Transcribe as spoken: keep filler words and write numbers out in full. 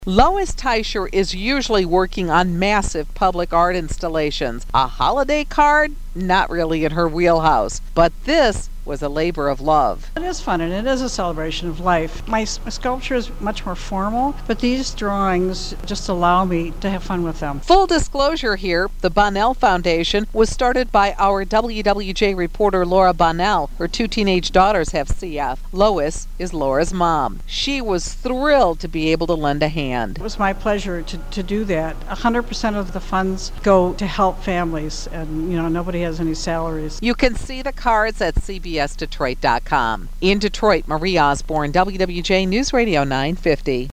Lois Teicher is usually working on massive public art installations. A holiday card? Not really in her wheelhouse. But this was a labor of love. It is fun, and it is a celebration of life. My, my sculpture is much more formal, but these drawings just allow me to have fun with them. Full disclosure here, the Bonnell Foundation was started by our W W J reporter Laura Bonnell. Her two teenage daughters have C F. Lois is Laura's mom. She was thrilled to be able to lend a hand. It was my pleasure to, to do that. one hundred percent of the funds go to help families, and you know nobody has any salaries. You can see the cards at C B S Detroit dot com. In Detroit, Marie Osborne, W W J News Radio nine fifty.